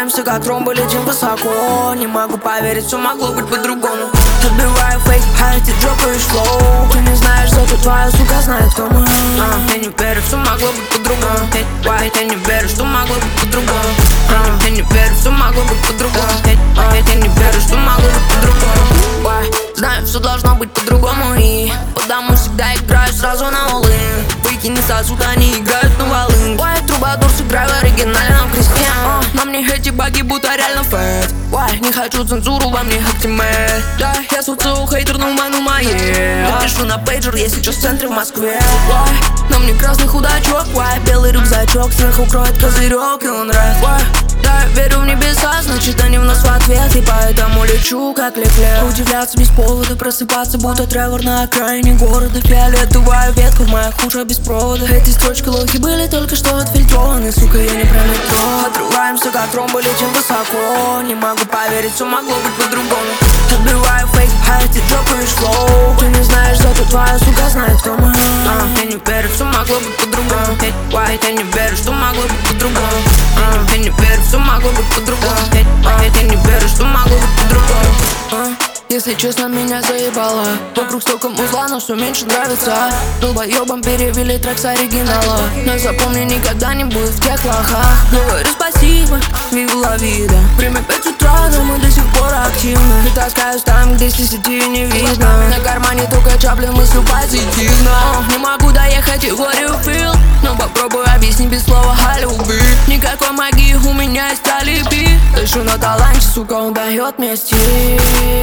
Отрываемся как тромбы, летим высоко. Не могу поверить, все могло быть по-другому. Отбиваю фейк, а ты дропаешь флоу. Ты не знаешь, зато твоя сука знает, кто мы. Я не верю, все могло быть по-другому. Я не верю, что могло быть по-другому. Я не верю, все могло быть по-другому. Я не верю, что могло быть по-другому. Знаю, все должно быть по-другому. И потому всегда играю сразу на all-in. Выкини сосуд, они играют на волын. Трубадур, сыграю в оригинальном кресте. Но мне эти баги будто реально фэт. Не хочу цензуру, во мне оптимель. Да, я социал хейтер, но ману моей. Пишу на пейджер, я сейчас в центре в Москве. На мне красный худачок, белый рюкзачок. Сверху кроет козырек, и он рэп. Да, верю в небеса, значит они в нас в ответ. И поэтому лечу как Леклер. Удивляться без повода, просыпаться будто Тревор на окраине города. Фиолетовая ветка в моих ушах без провода. Эти строчки лохи были только что отфильтрованы. Сука, я не про метро. Отрываемся как тромбы, летим высоко. Не могу поверить, все могло быть по-другому. Отбиваю фейк, а ты дропаешь флоу. Ты не знаешь, зато твоя сука знает, кто мы. Я не верю, все могло быть по-другому. Я не верю, что могло быть по-другому. Я не верю, все могло быть по-другому. Я не верю, что могло быть по-другому. Если честно, меня заебало. Вокруг столько музла, но все меньше нравится. Долбоебам перевели трек с оригинала. Но запомни, никогда не будет в тех лохах. Говорю спасибо, вивла вида. Время 5 утра, но мы до сих пор активны. И таскаюсь там, где с 10 не видно. На кармане только Чаплин, мыслю позитивно. Не могу доехать и говорю фил, но попробую объяснить без слова о любви. Никакой магии, у меня есть алиби. Дышу на таланте, сука, он дает мне стиль.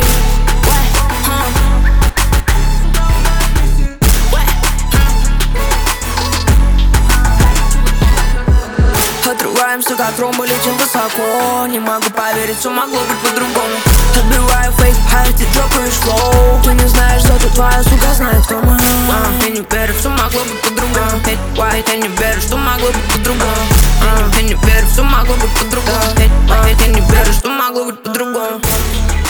Отрываемся как тромбы, летим высоко. Не могу поверить, все могло быть по-другому. Отбиваю фейк, а ты дропаешь флоу. Ты не знаешь, зато твоя сука знает, кто мы. Я не верю, все могло быть по-другому. Я не верю, что могло быть по-другому. Я не верю, все могло быть по-другому. Я не верю, что могло быть по-другому.